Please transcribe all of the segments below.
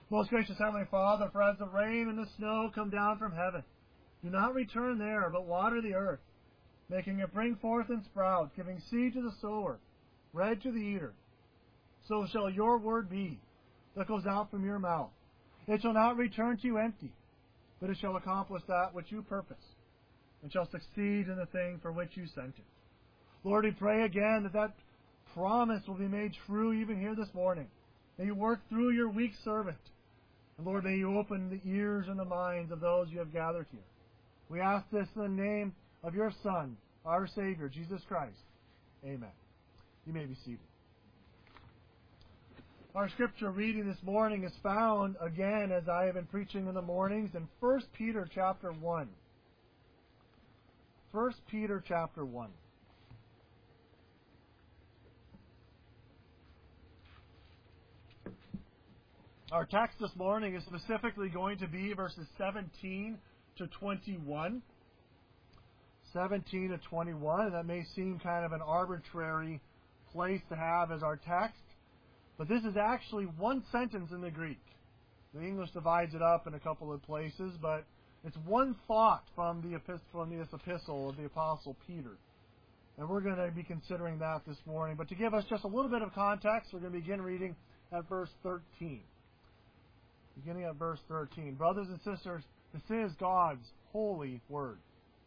Most gracious Heavenly Father, for as the rain and the snow come down from heaven, do not return there, but water the earth, making it bring forth and sprout, giving seed to the sower, bread to the eater. So shall your word be that goes out from your mouth. It shall not return to you empty, but it shall accomplish that which you purpose, and shall succeed in the thing for which you sent it. Lord, we pray again that that promise will be made true even here this morning. May you work through your weak servant. And Lord, may you open the ears and the minds of those you have gathered here. We ask this in the name of your Son, our Savior, Jesus Christ. Amen. You may be seated. Our scripture reading this morning is found, again, as I have been preaching in the mornings, in 1 Peter chapter 1. 1 Peter chapter 1. Our text this morning is specifically going to be verses 17 to 21. 17 to 21. That may seem kind of an arbitrary place to have as our text, but this is actually one sentence in the Greek. The English divides it up in a couple of places, but it's one thought from this epistle of the Apostle Peter. And we're going to be considering that this morning. But to give us just a little bit of context, we're going to begin reading at verse 13. Beginning at verse 13. Brothers and sisters, this is God's holy word.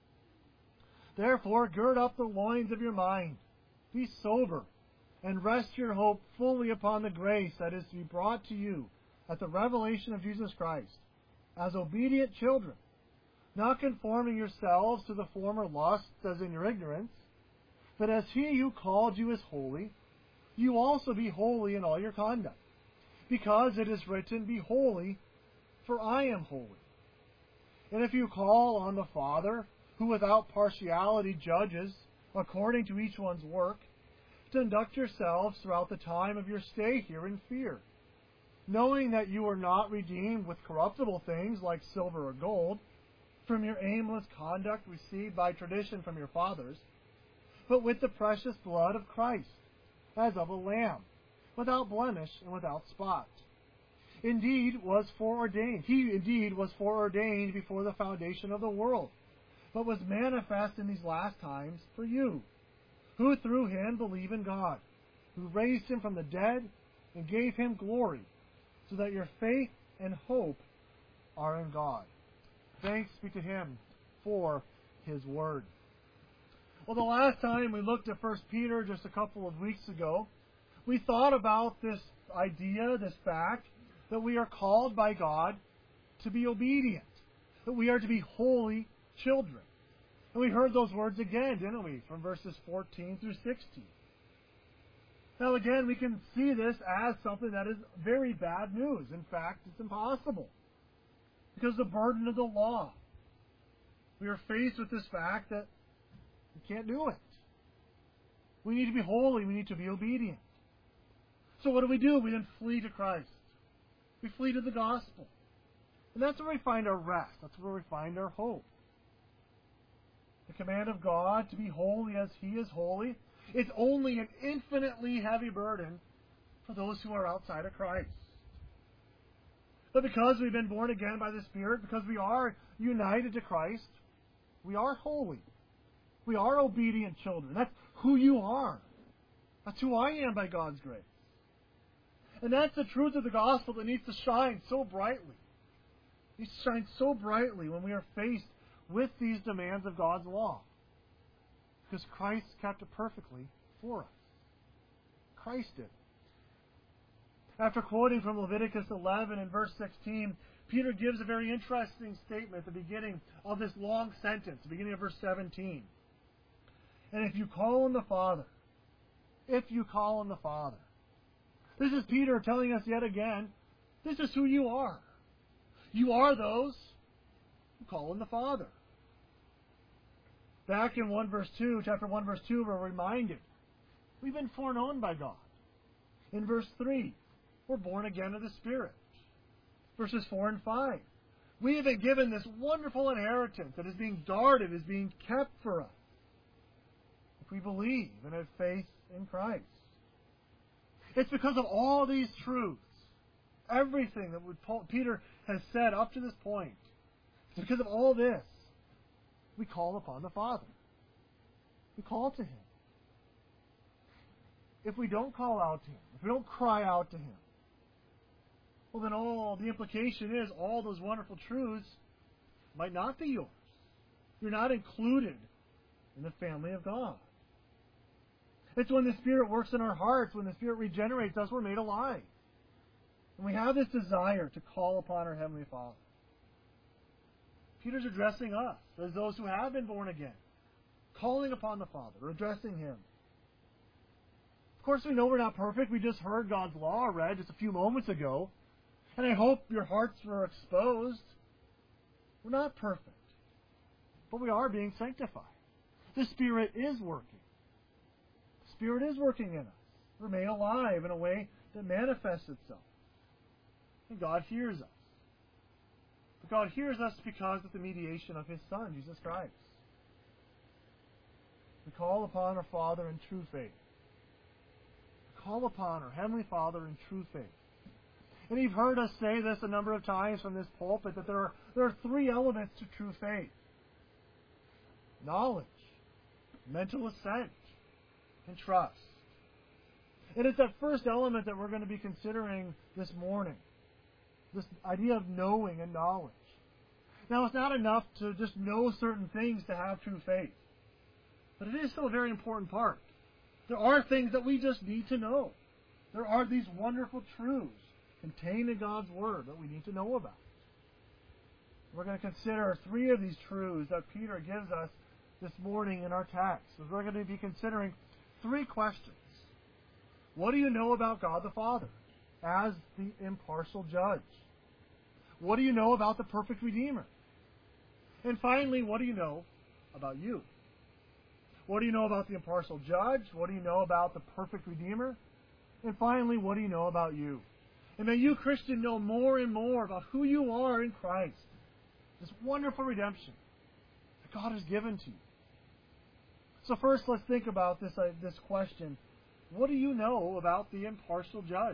Therefore, gird up the loins of your mind. Be sober, and rest your hope fully upon the grace that is to be brought to you at the revelation of Jesus Christ, as obedient children, not conforming yourselves to the former lusts as in your ignorance, but as he who called you is holy, you also be holy in all your conduct. Because it is written, Be holy, for I am holy. And if you call on the Father, who without partiality judges, according to each one's work, conduct yourselves throughout the time of your stay here in fear, knowing that you are not redeemed with corruptible things like silver or gold, from your aimless conduct received by tradition from your fathers, but with the precious blood of Christ, as of a lamb, without blemish and without spot. He indeed was foreordained before the foundation of the world, but was manifest in these last times for you, who through him believe in God, who raised him from the dead and gave him glory, so that your faith and hope are in God. Thanks be to him for his word. Well, the last time we looked at 1 Peter just a couple of weeks ago, we thought about this idea, this fact, that we are called by God to be obedient, that we are to be holy children. And we heard those words again, didn't we, from verses 14 through 16. Now again, we can see this as something that is very bad news. In fact, it's impossible. Because the burden of the law. We are faced with this fact that we can't do it. We need to be holy. We need to be obedient. So what do? We then flee to Christ. We flee to the gospel. And that's where we find our rest. That's where we find our hope. The command of God to be holy as he is holy is only an infinitely heavy burden for those who are outside of Christ. But because we've been born again by the Spirit, because we are united to Christ, we are holy. We are obedient children. That's who you are. That's who I am by God's grace. And that's the truth of the gospel that needs to shine so brightly. It needs to shine so brightly when we are faced with these demands of God's law. Because Christ kept it perfectly for us. Christ did. After quoting from Leviticus 11 and verse 16, Peter gives a very interesting statement at the beginning of this long sentence, the beginning of verse 17. And if you call on the Father, this is Peter telling us yet again, this is who you are. You are those who call on the Father. Back in chapter 1, verse 2, we're reminded we've been foreknown by God. In verse 3, we're born again of the Spirit. Verses 4 and 5, we have been given this wonderful inheritance that is being guarded, is being kept for us, if we believe and have faith in Christ. It's because of all these truths everything that Peter has said up to this point, it's because of all this, we call upon the Father. We call to Him. If we don't call out to Him, if we don't cry out to Him, well, then the implication is all those wonderful truths might not be yours. You're not included in the family of God. It's when the Spirit works in our hearts, when the Spirit regenerates us, we're made alive. And we have this desire to call upon our Heavenly Father. Peter's addressing us as those who have been born again, calling upon the Father, addressing Him. Of course, we know we're not perfect. We just heard God's law read just a few moments ago. And I hope your hearts were exposed. We're not perfect. But we are being sanctified. The Spirit is working. The Spirit is working in us. We're made alive in a way that manifests itself. And God hears us. But God hears us because of the mediation of His Son, Jesus Christ. We call upon our Father in true faith. We call upon our Heavenly Father in true faith. And you've heard us say this a number of times from this pulpit, that there are three elements to true faith. Knowledge, mental assent, and trust. And it's that first element that we're going to be considering this morning. This idea of knowing and knowledge. Now, it's not enough to just know certain things to have true faith. But it is still a very important part. There are things that we just need to know. There are these wonderful truths contained in God's Word that we need to know about. We're going to consider three of these truths that Peter gives us this morning in our text. We're going to be considering three questions. What do you know about God the Father as the impartial judge? What do you know about the perfect Redeemer? And finally, what do you know about you? What do you know about the impartial judge? What do you know about the perfect Redeemer? And finally, what do you know about you? And may you, Christian, know more and more about who you are in Christ. This wonderful redemption that God has given to you. So first, let's think about this question. What do you know about the impartial judge?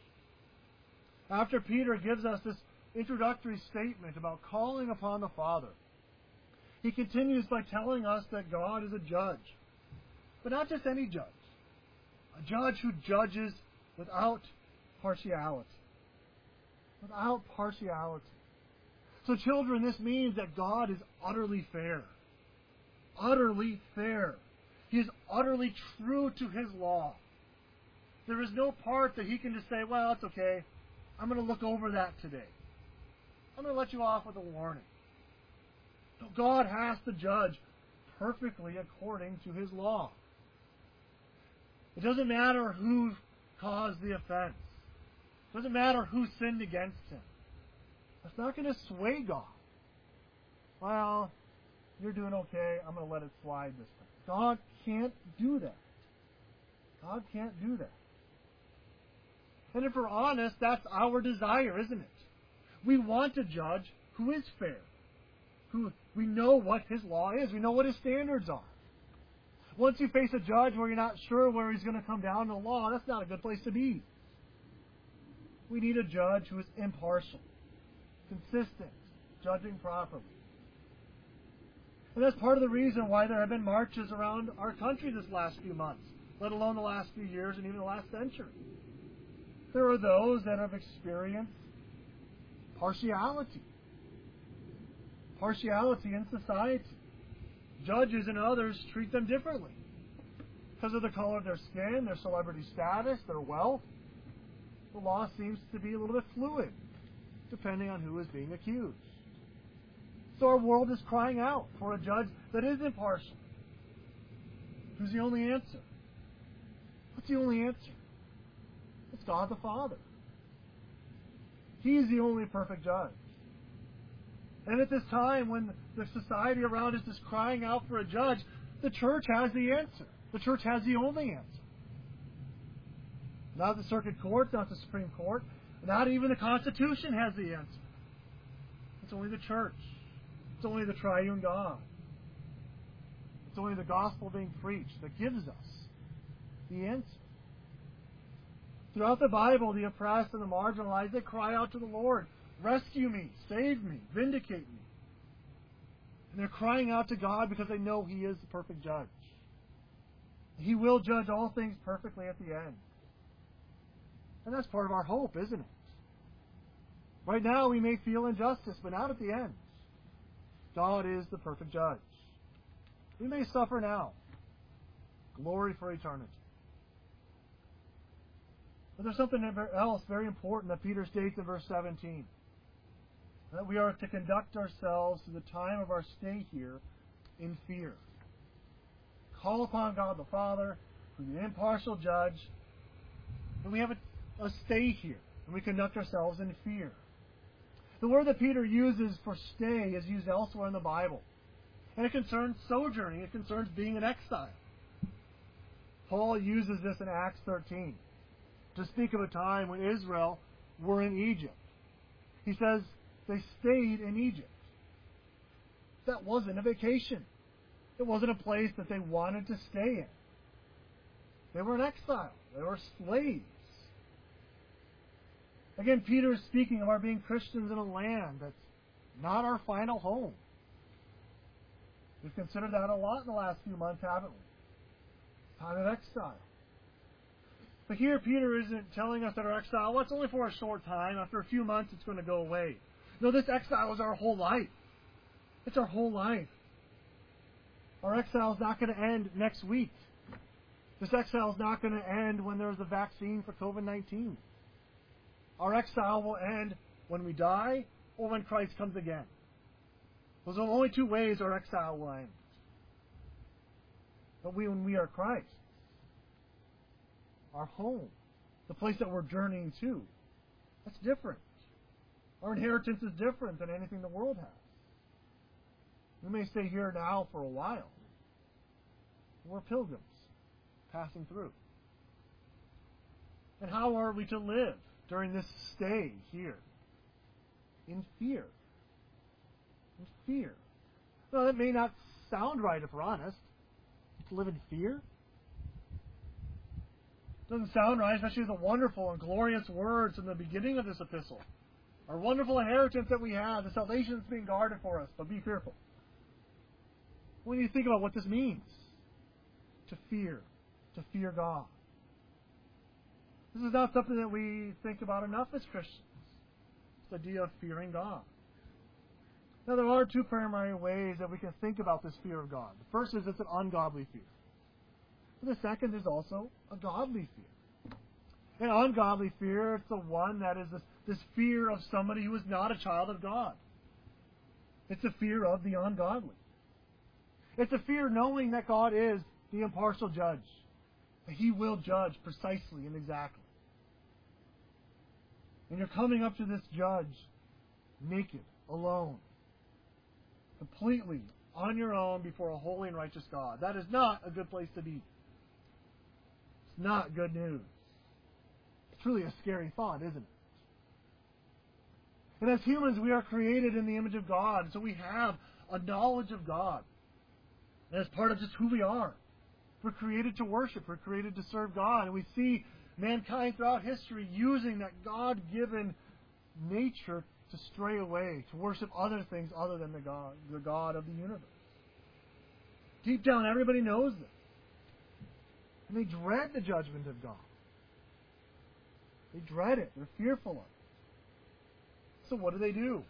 After Peter gives us this introductory statement about calling upon the Father, he continues by telling us that God is a judge. But not just any judge. A judge who judges without partiality. Without partiality. So children, this means that God is utterly fair. Utterly fair. He is utterly true to His law. There is no part that He can just say, well, it's okay. I'm going to look over that today. I'm going to let you off with a warning. No, God has to judge perfectly according to His law. It doesn't matter who caused the offense. It doesn't matter who sinned against Him. That's not going to sway God. Well, you're doing okay. I'm going to let it slide this time. God can't do that. God can't do that. And if we're honest, that's our desire, isn't it? We want a judge who is fair. Who we know what His law is. We know what His standards are. Once you face a judge where you're not sure where he's going to come down in the law, that's not a good place to be. We need a judge who is impartial, consistent, judging properly. And that's part of the reason why there have been marches around our country this last few months, let alone the last few years and even the last century. There are those that have experienced partiality. Partiality in society. Judges and others treat them differently because of the color of their skin, their celebrity status, their wealth. The law seems to be a little bit fluid, depending on who is being accused. So our world is crying out for a judge that is impartial. Who's the only answer? What's the only answer? It's God the Father. He's the only perfect judge. And at this time, when the society around us is crying out for a judge, the church has the answer. The church has the only answer. Not the circuit court, not the Supreme Court, not even the Constitution has the answer. It's only the church. It's only the triune God. It's only the gospel being preached that gives us the answer. Throughout the Bible, the oppressed and the marginalized, they cry out to the Lord, rescue me, save me, vindicate me. And they're crying out to God because they know He is the perfect judge. He will judge all things perfectly at the end. And that's part of our hope, isn't it? Right now we may feel injustice, but not at the end. God is the perfect judge. We may suffer now. Glory for eternity. But there's something else very important that Peter states in verse 17. That we are to conduct ourselves to the time of our stay here in fear. Call upon God the Father, who is the impartial judge, and we have a stay here, and we conduct ourselves in fear. The word that Peter uses for stay is used elsewhere in the Bible, and it concerns sojourning, it concerns being in exile. Paul uses this in Acts 13 to speak of a time when Israel were in Egypt. He says they stayed in Egypt. That wasn't a vacation. It wasn't a place that they wanted to stay in. They were in exile. They were slaves. Again, Peter is speaking of our being Christians in a land that's not our final home. We've considered that a lot in the last few months, haven't we? Time of exile. But here Peter isn't telling us that our exile, well, it's only for a short time. After a few months, it's going to go away. No, this exile is our whole life. It's our whole life. Our exile is not going to end next week. This exile is not going to end when there's a vaccine for COVID-19. Our exile will end when we die or when Christ comes again. Those are the only two ways our exile will end. But when we are Christ, our home, the place that we're journeying to, that's different. Our inheritance is different than anything the world has. We may stay here now for a while. We're pilgrims passing through. And how are we to live during this stay here? In fear. In fear. Now, that may not sound right if we're honest. To live in fear? Doesn't sound right, especially the wonderful and glorious words in the beginning of this epistle. Our wonderful inheritance that we have, the salvation that's being guarded for us, but be fearful. When you think about what this means, to fear God. This is not something that we think about enough as Christians. This idea of fearing God. Now, there are two primary ways that we can think about this fear of God. The first is it's an ungodly fear. And the second is also a godly fear. An ungodly fear is the one that is this fear of somebody who is not a child of God. It's a fear of the ungodly. It's a fear knowing that God is the impartial judge. That He will judge precisely and exactly. And you're coming up to this judge naked, alone, completely on your own before a holy and righteous God. That is not a good place to be. It's not good news. It's really a scary thought, isn't it? And as humans, we are created in the image of God, so we have a knowledge of God. And as part of just who we are. We're created to worship. We're created to serve God. And we see mankind throughout history using that God-given nature to stray away, to worship other things other than the God of the universe. Deep down, everybody knows this. And they dread the judgment of God. They dread it. They're fearful of it. So what do?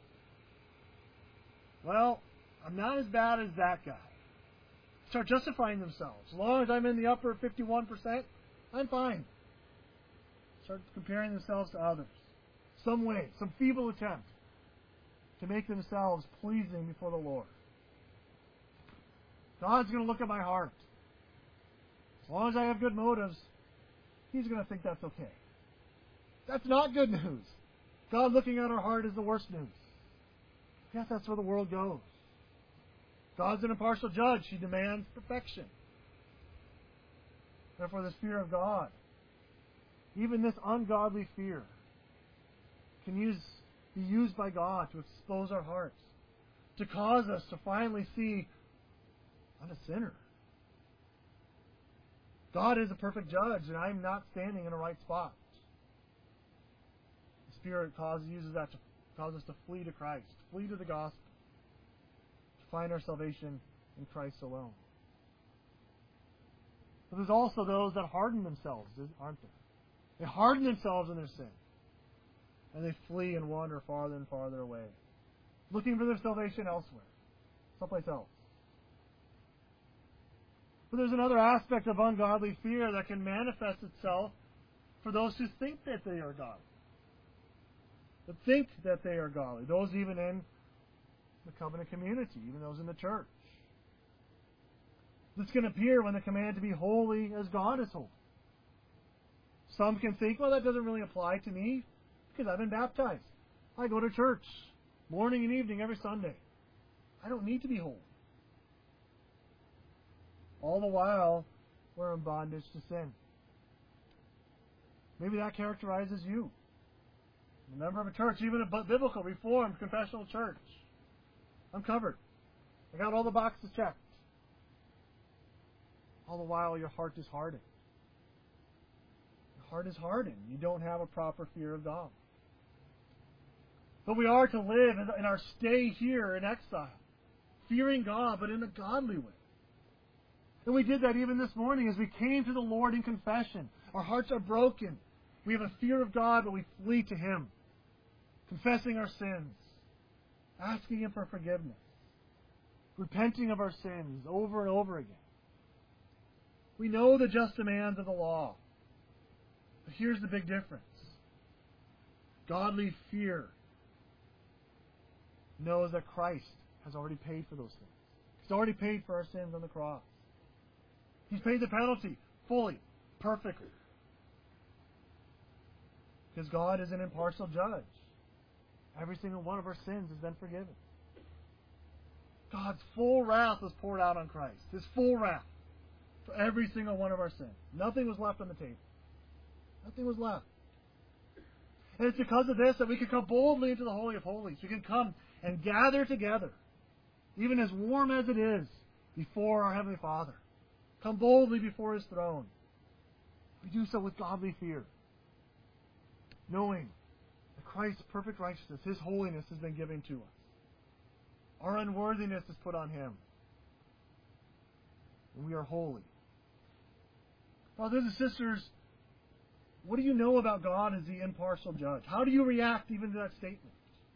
Well, I'm not as bad as that guy. Start justifying themselves. As long as I'm in the upper 51%, I'm fine. Start comparing themselves to others. Some way, some feeble attempt to make themselves pleasing before the Lord. God's going to look at my heart. As long as I have good motives, He's going to think that's okay. That's not good news. God looking at our heart is the worst news. Yes, that's where the world goes. God's an impartial judge. He demands perfection. Therefore, this fear of God, even this ungodly fear, can be used by God to expose our hearts, to cause us to finally see I'm a sinner. God is a perfect judge, and I'm not standing in a right spot. Spirit uses that to cause us to flee to Christ, flee to the gospel, to find our salvation in Christ alone. But there's also those that harden themselves, aren't there? They harden themselves in their sin. And they flee and wander farther and farther away, looking for their salvation elsewhere, someplace else. But there's another aspect of ungodly fear that can manifest itself for those who think that they are godly. That think that they are godly. Those even in the covenant community, even those in the church. This can appear when the command to be holy as God is holy. Some can think, well, that doesn't really apply to me because I've been baptized. I go to church morning and evening every Sunday. I don't need to be holy. All the while, we're in bondage to sin. Maybe that characterizes you. A member of a church, even a biblical, reformed, confessional church. I'm covered. I got all the boxes checked. All the while, your heart is hardened. Your heart is hardened. You don't have a proper fear of God. But we are to live in our stay here in exile, fearing God, but in a godly way. And we did that even this morning as we came to the Lord in confession. Our hearts are broken. We have a fear of God, but we flee to Him, confessing our sins, asking Him for forgiveness, repenting of our sins over and over again. We know the just demands of the law. But here's the big difference. Godly fear knows that Christ has already paid for those sins. He's already paid for our sins on the cross. He's paid the penalty fully, perfectly. Because God is an impartial judge. Every single one of our sins has been forgiven. God's full wrath was poured out on Christ. His full wrath for every single one of our sins. Nothing was left on the table. Nothing was left. And it's because of this that we can come boldly into the Holy of Holies. We can come and gather together, even as warm as it is, before our Heavenly Father. Come boldly before His throne. We do so with godly fear, knowing that Christ's perfect righteousness, His holiness, has been given to us. Our unworthiness is put on Him. And we are holy. Brothers and sisters, what do you know about God as the impartial judge? How do you react even to that statement?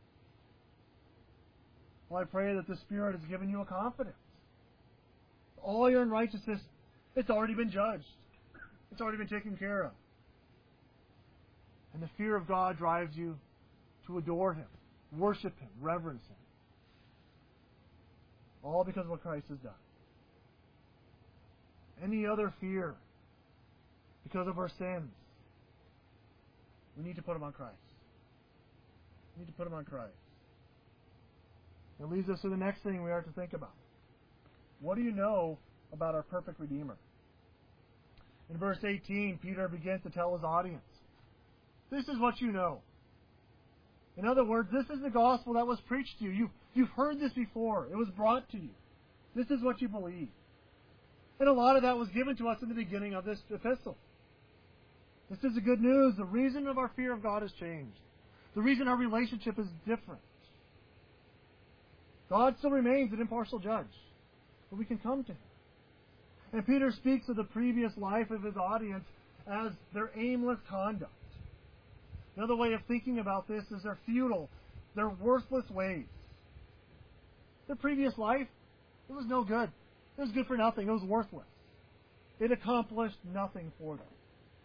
Well, I pray that the Spirit has given you a confidence. All your unrighteousness, it's already been judged. It's already been taken care of. And the fear of God drives you to adore Him, worship Him, reverence Him. All because of what Christ has done. Any other fear, because of our sins, we need to put them on Christ. We need to put them on Christ. It leads us to the next thing we are to think about. What do you know about our perfect Redeemer? In verse 18, Peter begins to tell his audience, this is what you know. In other words, this is the gospel that was preached to you. You've heard this before. It was brought to you. This is what you believe. And a lot of that was given to us in the beginning of this epistle. This is the good news. The reason of our fear of God has changed. The reason our relationship is different. God still remains an impartial judge, but we can come to Him. And Peter speaks of the previous life of his audience as their aimless conduct. Another way of thinking about this is their futile, their worthless ways. Their previous life, it was no good. It was good for nothing. It was worthless. It accomplished nothing for them.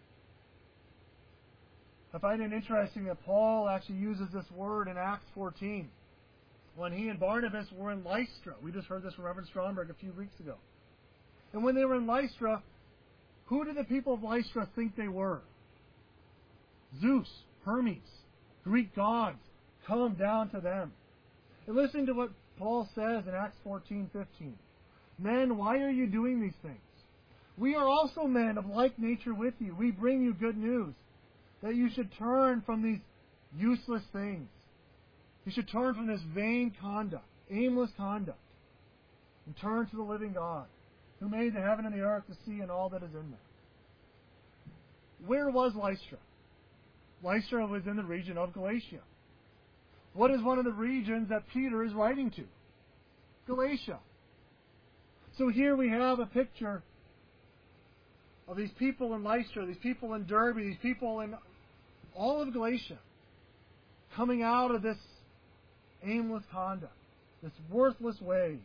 I find it interesting that Paul actually uses this word in Acts 14 when he and Barnabas were in Lystra. We just heard this from Reverend Stromberg a few weeks ago. And when they were in Lystra, who did the people of Lystra think they were? Zeus, Hermes, Greek gods. Come down to them. And listen to what Paul says in Acts 14:15. Men, why are you doing these things? We are also men of like nature with you. We bring you good news, that you should turn from these useless things. You should turn from this vain conduct, aimless conduct, and turn to the living God, who made the heaven and the earth, the sea, and all that is in them. Where was Lystra? Lystra was in the region of Galatia. What is one of the regions that Peter is writing to? Galatia. So here we have a picture of these people in Lystra, these people in Derbe, these people in all of Galatia coming out of this aimless conduct, this worthless way.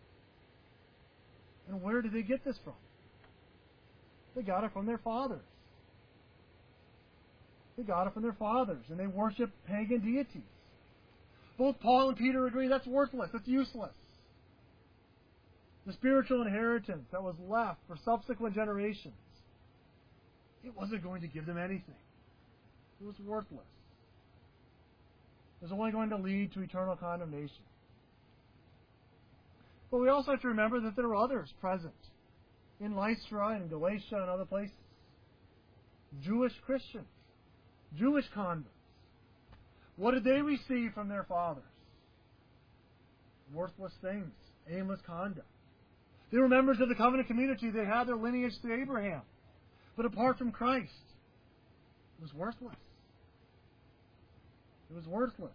And where did they get this from? They got it from their fathers. They got it from their fathers, and they worship pagan deities. Both Paul and Peter agree that's worthless, that's useless. The spiritual inheritance that was left for subsequent generations, it wasn't going to give them anything. It was worthless. It was only going to lead to eternal condemnation. But we also have to remember that there were others present in Lystra and Galatia and other places. Jewish Christians, Jewish converts. What did they receive from their fathers? Worthless things, aimless conduct. They were members of the covenant community. They had their lineage to Abraham. But apart from Christ, it was worthless. It was worthless.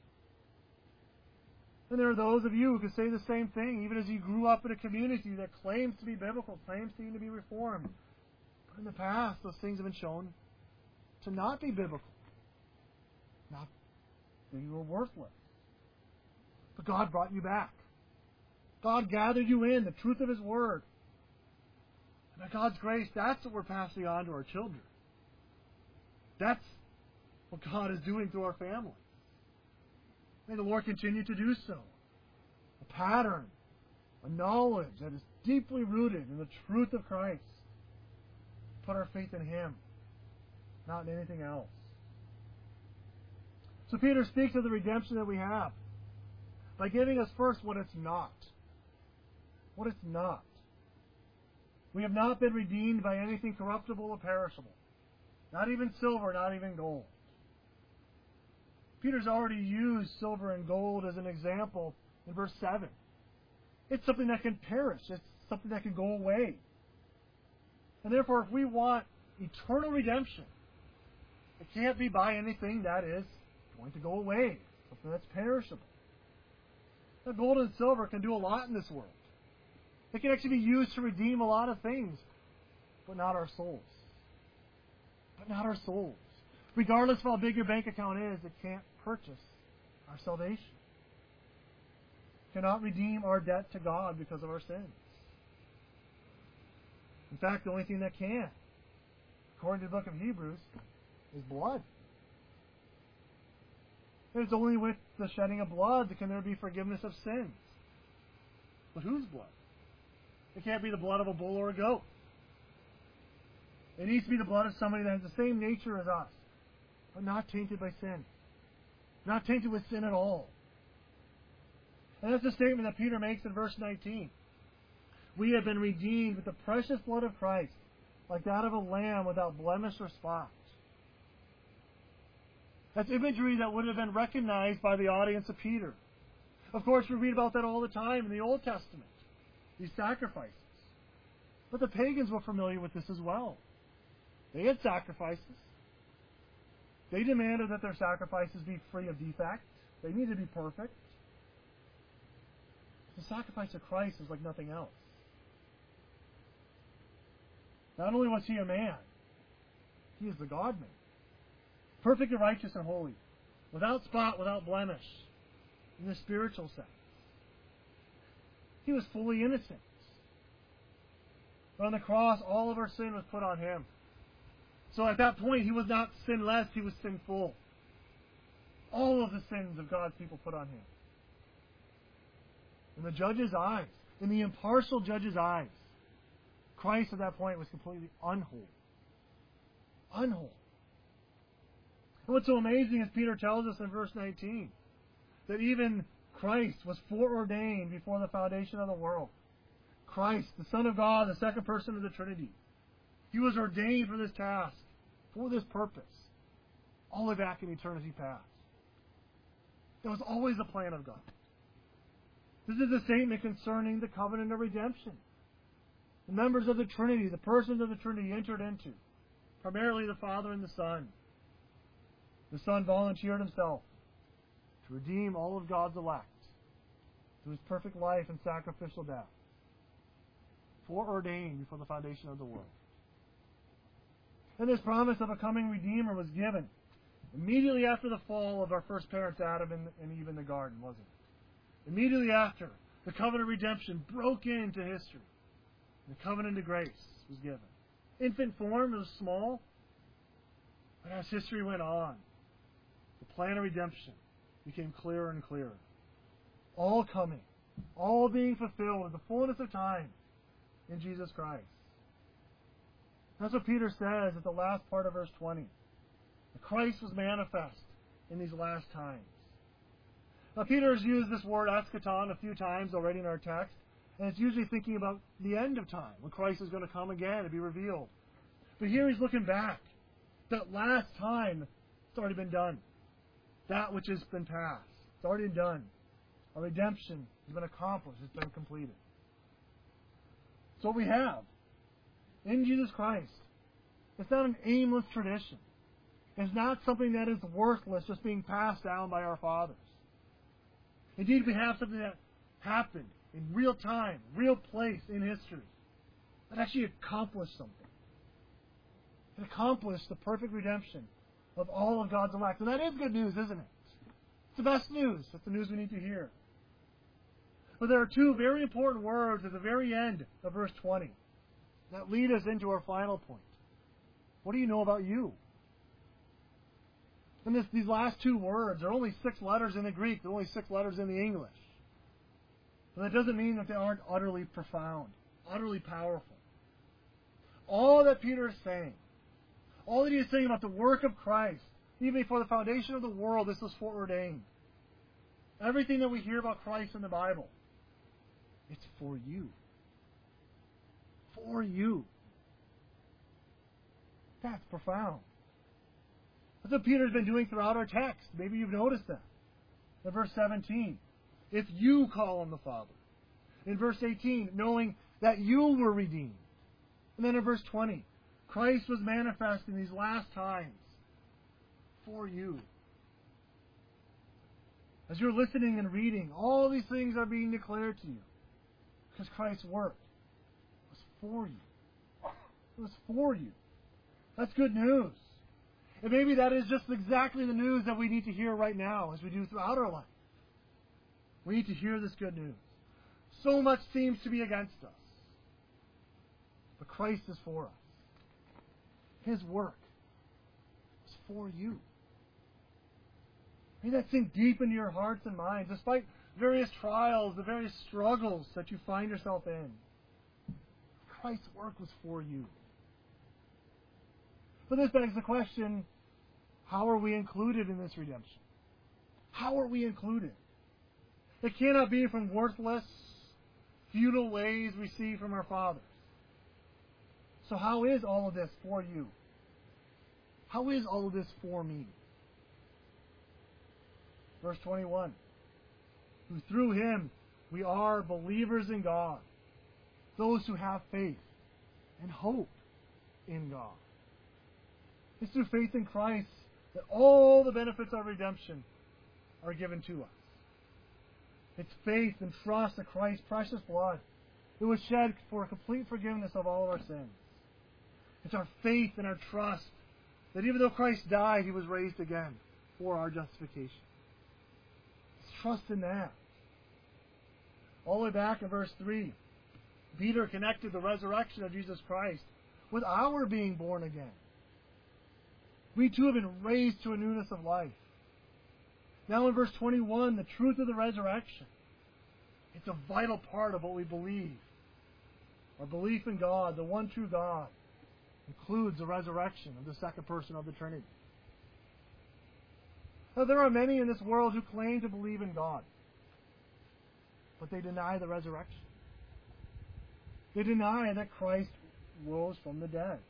And there are those of you who can say the same thing, even as you grew up in a community that claims to be biblical, claims to be reformed. But in the past, those things have been shown to not be biblical. Not that you were worthless. But God brought you back. God gathered you in, the truth of His Word. And by God's grace, that's what we're passing on to our children. That's what God is doing through our family. May the Lord continue to do so. A pattern, a knowledge that is deeply rooted in the truth of Christ. Put our faith in Him, not in anything else. So Peter speaks of the redemption that we have by giving us first what it's not. What it's not. We have not been redeemed by anything corruptible or perishable. Not even silver, not even gold. Peter's already used silver and gold as an example in verse 7. It's something that can perish. It's something that can go away. And therefore, if we want eternal redemption, it can't be by anything that is going to go away, something that's perishable. Now, gold and silver can do a lot in this world. It can actually be used to redeem a lot of things, but not our souls. But not our souls. Regardless of how big your bank account is, it can't purchase our salvation. It cannot redeem our debt to God because of our sins. In fact, the only thing that can, according to the book of Hebrews, is blood. It's only with the shedding of blood that can there be forgiveness of sins. But whose blood? It can't be the blood of a bull or a goat. It needs to be the blood of somebody that has the same nature as us, but not tainted by sin. Not tainted with sin at all. And that's the statement that Peter makes in verse 19. We have been redeemed with the precious blood of Christ, like that of a lamb without blemish or spot. That's imagery that would have been recognized by the audience of Peter. Of course, we read about that all the time in the Old Testament, these sacrifices. But the pagans were familiar with this as well. They had sacrifices. They demanded that their sacrifices be free of defect. They needed to be perfect. The sacrifice of Christ is like nothing else. Not only was He a man, He is the God-man. Perfect and righteous and holy. Without spot, without blemish. In the spiritual sense. He was fully innocent. But on the cross, all of our sin was put on Him. So at that point, He was not sinless, He was sinful. All of the sins of God's people put on Him. In the judge's eyes, in the impartial judge's eyes, Christ at that point was completely unholy. Unholy. And what's so amazing is Peter tells us in verse 19 that even Christ was foreordained before the foundation of the world. Christ, the Son of God, the second person of the Trinity. He was ordained for this task, for this purpose, all the way back in eternity past. It was always the plan of God. This is a statement concerning the covenant of redemption. The members of the Trinity, the persons of the Trinity entered into, primarily the Father and the Son. The Son volunteered himself to redeem all of God's elect through his perfect life and sacrificial death, foreordained before the foundation of the world. And this promise of a coming Redeemer was given immediately after the fall of our first parents, Adam and Eve, in the garden, wasn't it? Immediately after, the covenant of redemption broke into history. The covenant of grace was given. Infant form, it was small, but as history went on, the plan of redemption became clearer and clearer. All coming, all being fulfilled in the fullness of time in Jesus Christ. That's what Peter says at the last part of verse 20. That Christ was manifest in these last times. Now, Peter has used this word eschaton a few times already in our text, and it's usually thinking about the end of time, when Christ is going to come again and be revealed. But here he's looking back. That last time, it's already been done. That which has been past, it's already been done. Our redemption has been accomplished, it's been completed. So what we have in Jesus Christ, it's not an aimless tradition. It's not something that is worthless, just being passed down by our fathers. Indeed, we have something that happened in real time, real place in history, that actually accomplished something. It accomplished the perfect redemption of all of God's elect. And that is good news, isn't it? It's the best news. That's the news we need to hear. But there are two very important words at the very end of verse 20 that lead us into our final point. What do you know about you? And these last two words are only 6 letters in the Greek. They're only 6 letters in the English. But that doesn't mean that they aren't utterly profound, utterly powerful. All that Peter is saying, all that he is saying about the work of Christ, even before the foundation of the world, this was foreordained. Everything that we hear about Christ in the Bible, it's for you. For you. That's profound. That's what Peter's been doing throughout our text. Maybe you've noticed that. In verse 17, if you call on the Father. In verse 18, knowing that you were redeemed. And then in verse 20, Christ was manifest in these last times for you. As you're listening and reading, all these things are being declared to you because Christ's work was for you. It was for you. That's good news. And maybe that is just exactly the news that we need to hear right now, as we do throughout our life. We need to hear this good news. So much seems to be against us. But Christ is for us. His work is for you. May that sink deep into your hearts and minds, despite various trials, the various struggles that you find yourself in. Christ's work was for you. But this begs the question, how are we included in this redemption? How are we included? It cannot be from worthless, futile ways we see from our fathers. So how is all of this for you? How is all of this for me? Verse 21, who through him we are believers in God, those who have faith and hope in God. It's through faith in Christ that all the benefits of redemption are given to us. It's faith and trust in Christ's precious blood that was shed for complete forgiveness of all of our sins. It's our faith and our trust that even though Christ died, he was raised again for our justification. It's trust in that. All the way back in verse 3, Peter connected the resurrection of Jesus Christ with our being born again. We too have been raised to a newness of life. Now in verse 21, the truth of the resurrection. It's a vital part of what we believe. Our belief in God, the one true God, includes the resurrection of the second person of the Trinity. Now, there are many in this world who claim to believe in God, but they deny the resurrection. They deny that Christ rose from the dead.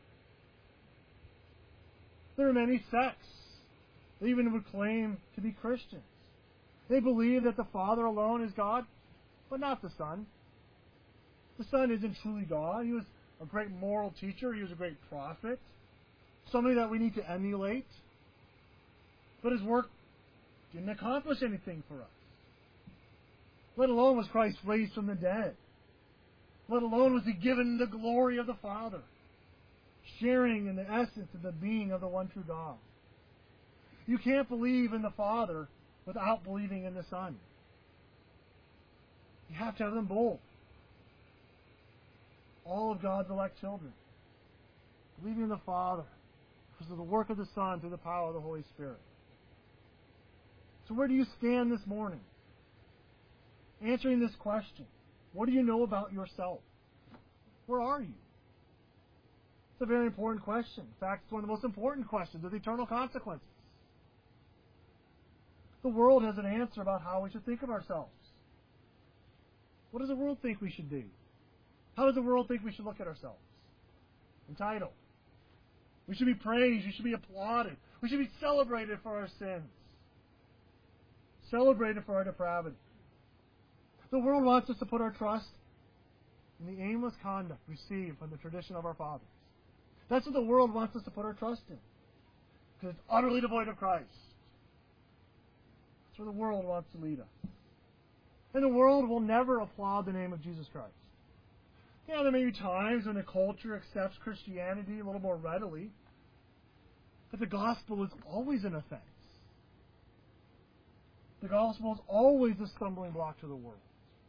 There are many sects that even would claim to be Christians. They believe that the Father alone is God, but not the Son. The Son isn't truly God. He was a great moral teacher. He was a great prophet. Somebody that we need to emulate. But his work didn't accomplish anything for us. Let alone was Christ raised from the dead. Let alone was he given the glory of the Father, sharing in the essence of the being of the one true God. You can't believe in the Father without believing in the Son. You have to have them both. All of God's elect children. Believing in the Father because of the work of the Son through the power of the Holy Spirit. So where do you stand this morning? Answering this question. What do you know about yourself? Where are you? It's a very important question. In fact, it's one of the most important questions with eternal consequences. The world has an answer about how we should think of ourselves. What does the world think we should do? How does the world think we should look at ourselves? Entitled. We should be praised. We should be applauded. We should be celebrated for our sins. Celebrated for our depravity. The world wants us to put our trust in the aimless conduct received from the tradition of our fathers. That's what the world wants us to put our trust in. Because it's utterly devoid of Christ. That's where the world wants to lead us. And the world will never applaud the name of Jesus Christ. Yeah, there may be times when the culture accepts Christianity a little more readily. But the gospel is always an offense. The gospel is always a stumbling block to the world.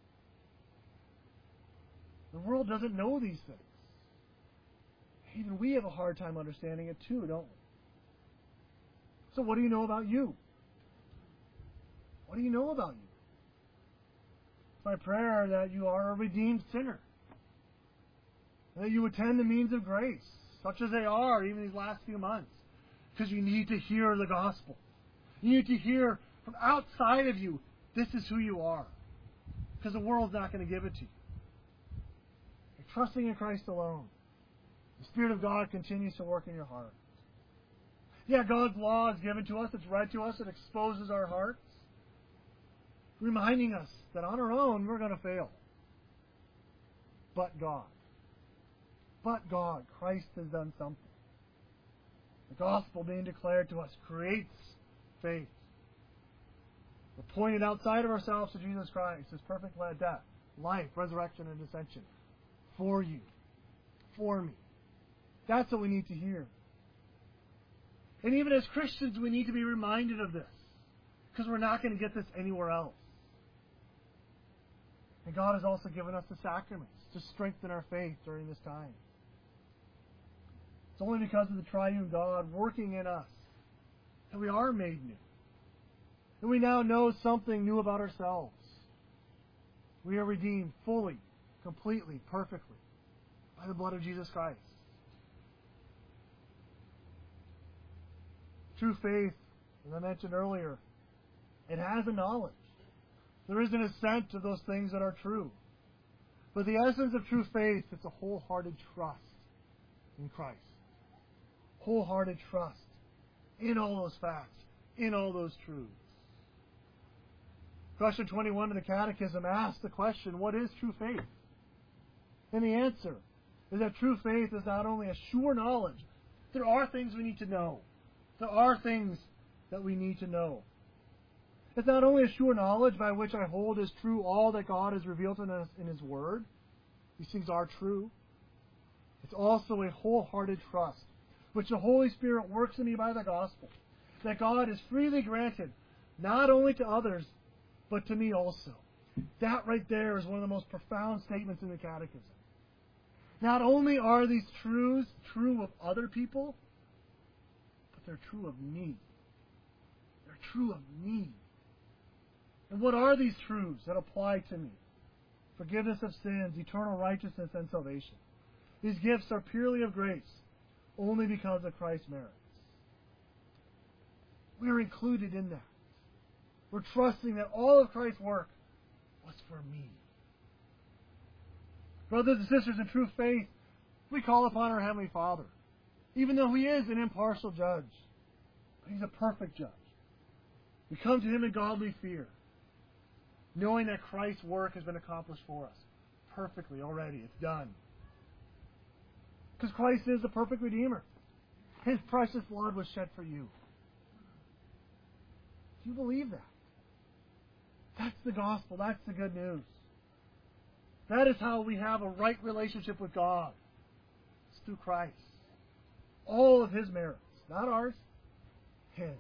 The world doesn't know these things. Even we have a hard time understanding it too, don't we? So what do you know about you? What do you know about you? It's my prayer that you are a redeemed sinner. And that you attend the means of grace, such as they are even these last few months. Because you need to hear the gospel. You need to hear from outside of you, this is who you are. Because the world's not going to give it to you. You're trusting in Christ alone. The Spirit of God continues to work in your heart. Yeah, God's law is given to us, it's read to us, it exposes our hearts, reminding us that on our own we're going to fail. But God, Christ has done something. The gospel being declared to us creates faith. We're pointed outside of ourselves to Jesus Christ, His perfect death, life, resurrection, and ascension. For you. For me. That's what we need to hear. And even as Christians, we need to be reminded of this. Because we're not going to get this anywhere else. And God has also given us the sacraments to strengthen our faith during this time. It's only because of the triune God working in us that we are made new. And we now know something new about ourselves. We are redeemed fully, completely, perfectly by the blood of Jesus Christ. True faith, as I mentioned earlier, it has a knowledge. There is an assent to those things that are true. But the essence of true faith is a wholehearted trust in Christ. Wholehearted trust in all those facts, in all those truths. Question 21 of the Catechism asks the question, what is true faith? And the answer is that true faith is not only a sure knowledge. There are things we need to know. There are things that we need to know. It's not only a sure knowledge by which I hold as true all that God has revealed to us in His Word. These things are true. It's also a wholehearted trust, which the Holy Spirit works in me by the gospel, that God is freely granted, not only to others, but to me also. That right there is one of the most profound statements in the Catechism. Not only are these truths true of other people, but they're true of me. They're true of me. And what are these truths that apply to me? Forgiveness of sins, eternal righteousness, and salvation. These gifts are purely of grace, only because of Christ's merits. We are included in that. We're trusting that all of Christ's work was for me. Brothers and sisters, in true faith, we call upon our Heavenly Father, even though He is an impartial judge. But He's a perfect judge. We come to Him in godly fear, knowing that Christ's work has been accomplished for us perfectly already. It's done. Because Christ is the perfect Redeemer. His precious blood was shed for you. Do you believe that? That's the gospel. That's the good news. That is how we have a right relationship with God. It's through Christ. All of His merits. Not ours. His.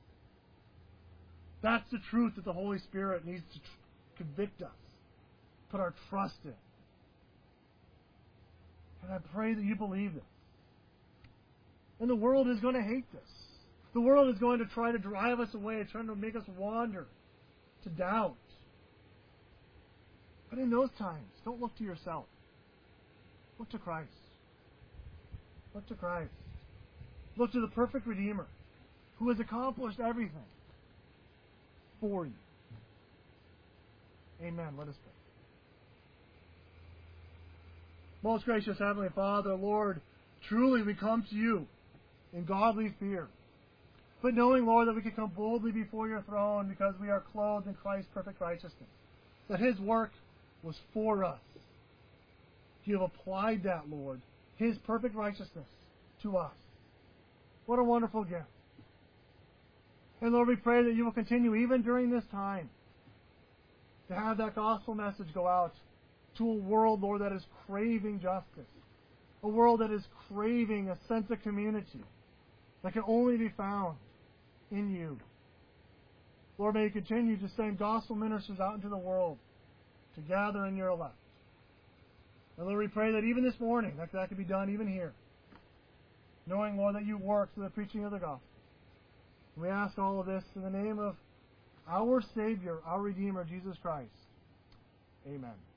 That's the truth that the Holy Spirit needs to convict us. Put our trust in. And I pray that you believe this. And the world is going to hate this. The world is going to try to drive us away, trying to make us wander, to doubt. But in those times, don't look to yourself. Look to Christ. Look to Christ. Look to the perfect Redeemer who has accomplished everything for you. Amen. Let us pray. Most gracious Heavenly Father, Lord, truly we come to you in godly fear. But knowing, Lord, that we can come boldly before your throne because we are clothed in Christ's perfect righteousness. That His work was for us. You have applied that, Lord, His perfect righteousness to us. What a wonderful gift. And Lord, we pray that you will continue even during this time to have that gospel message go out to a world, Lord, that is craving justice. A world that is craving a sense of community that can only be found in you. Lord, may you continue to send gospel ministers out into the world to gather in your elect. And Lord, we pray that even this morning, that could be done even here. Knowing, Lord, that you work through the preaching of the gospel. We ask all of this in the name of our Savior, our Redeemer, Jesus Christ. Amen.